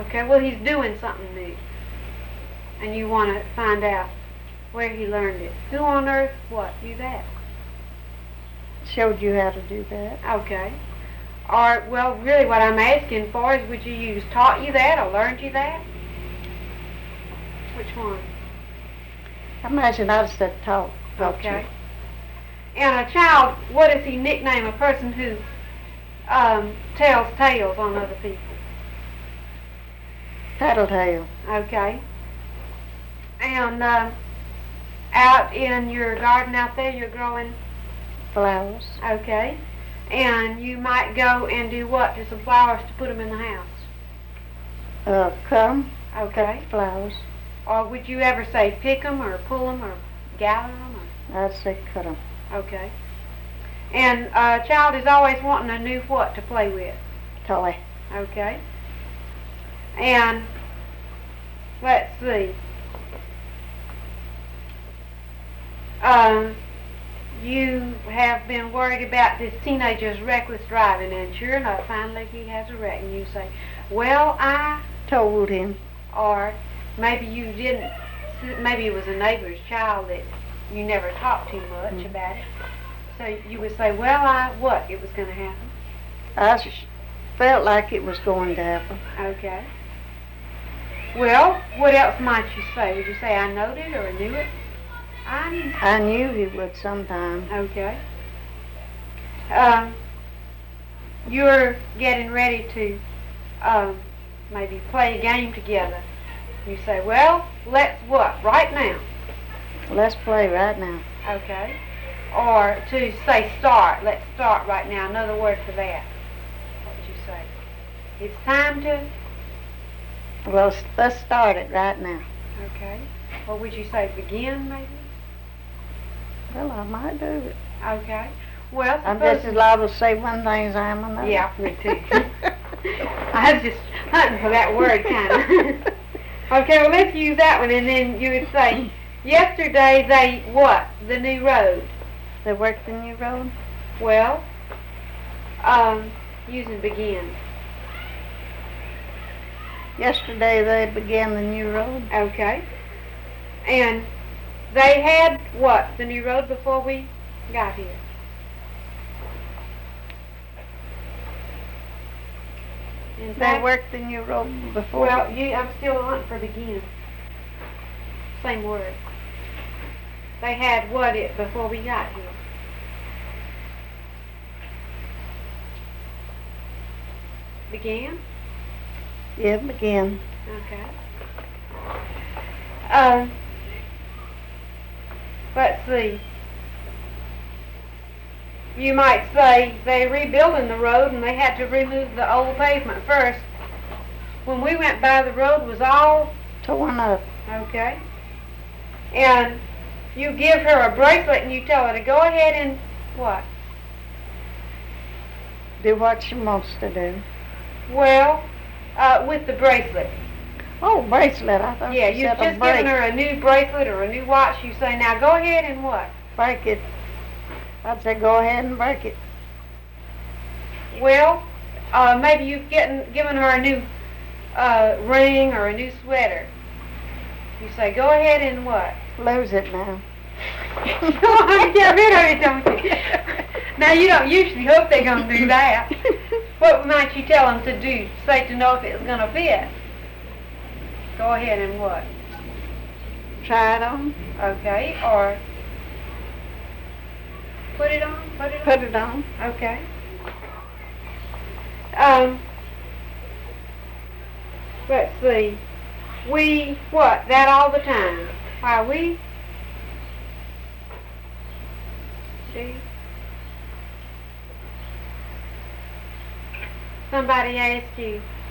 Okay, well he's doing something new. And you want to find out where he learned it. Who on earth, what, you that? Showed you how to do that. Okay. Or, well, really what I'm asking for is would you use taught you that or learned you that? Which one? I imagine I'd have said taught Okay. you. And a child, what does he nickname a person who tells tales on other people? Tattletale. Okay. And out in your garden out there, you're growing Flowers. okay. And you might go and do what to some flowers to put them in the house? Cut 'em. Okay. Cut flowers. Or would you ever say pick them or pull them or gather them? I'd say cut 'em. Okay. And a child is always wanting a new what to play with? Toy. Okay. And let's see. You have been worried about this teenager's reckless driving, and sure enough, finally he has a wreck, and you say, well, I told him. Or maybe you didn't, maybe it was a neighbor's child that you never talked too much about it. So you would say, well, what? It was going to happen? I felt like it was going to happen. Okay. Well, what else might you say? Would you say, I knowed it or knew it? I knew he would sometime. Okay. You're getting ready to maybe play a game together. You say, well, let's what? Right now. Let's play right now. Okay. Or to say start. Let's start right now. Another word for that. What would you say? It's time to? Well, let's start it right now. Okay. Or would you say begin maybe? Well, I might do it. Okay. Well, I'm just as liable to say one thing as I am another. Yeah, me too. I was just hunting for that word, kind of. Okay, well, let's use that one, and then you would say, yesterday they what? The new road. They worked the new road? Well, using begin. Yesterday they began the new road. Okay. And they had what? The new road before we got here. In They fact, worked the new road before. well, I'm still hunting for begin. Same word. They had what it before we got here. Began? Yeah, began. Okay. Let's see. You might say they rebuilding the road and they had to remove the old pavement first. When we went by, the road was all torn up. Okay. And you give her a bracelet and you tell her to go ahead and what? Do what she wants to do. Well, with the bracelet. Oh, bracelet. I thought yeah, you you've said just given her a new bracelet or a new watch. You say, now go ahead and what? Break it. I'd say go ahead and break it. Well, maybe you've given her a new ring or a new sweater. You say, go ahead and what? Lose it now. Get rid of it, don't you? Now, you don't usually hope they're going to do that. What might you tell them to do? Say to know if it's going to fit. Go ahead and what? Try it on. Okay, or put it on? Put it on. Okay. Let's see. We, what? That all the time. Why, we? See? Somebody asked you,